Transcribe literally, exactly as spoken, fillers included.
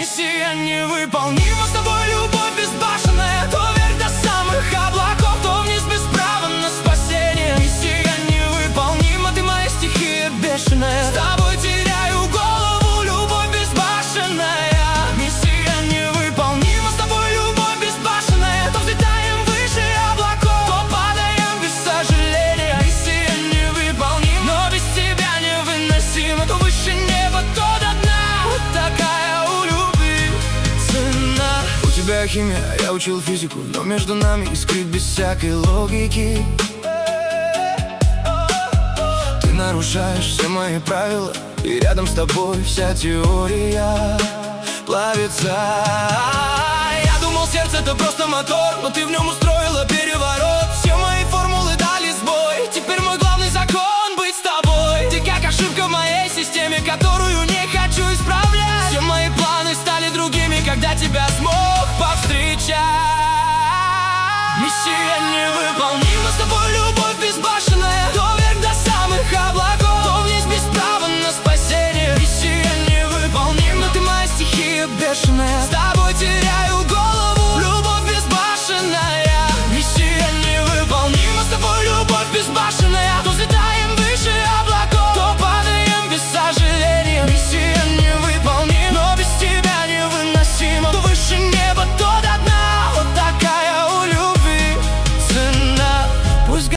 Миссия невыполнима, с тобой любовь безбашенная. То вверх до самых облаков, то вниз без права на спасение. Миссия невыполнима, ты моя стихия бешеная. С тобой теряю голову, любовь безбашенная. Миссия невыполнима, с тобой любовь безбашенная. То взлетаем выше облаков, то падаем без сожаления. Миссия невыполнима, но без тебя невыносимо. То выше неба, то до дна. Вот такая у любви цена. У тебя химия, я учил физику, но между нами искрит без всякой логики. Ты нарушаешь все мои правила, и рядом с тобой вся теория плавится. Я думал, сердце это просто мотор, но ты в нем устроил